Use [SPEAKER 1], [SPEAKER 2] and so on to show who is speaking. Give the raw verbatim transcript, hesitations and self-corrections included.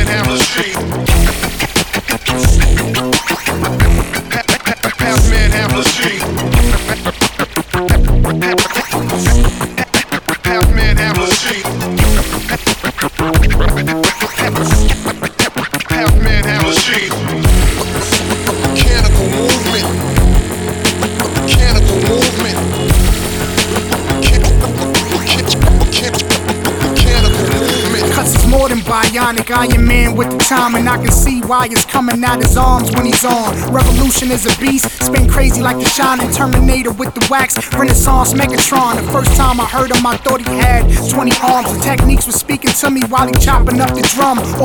[SPEAKER 1] manhandle sheet. Half manhandle sheet. Half manhandle sheet. Half manhandle sheet. Mechanical movement. Mechanical movement.
[SPEAKER 2] Cause it's more than bionic, Iron Man with the time, and I can see why it's coming out his arms when he's on. Revolution is a beast, spin crazy like the Shining Terminator with the wax, Renaissance Megatron. The first time I heard him I thought he had twenty arms. The techniques were speaking to me while he chopping up the drum.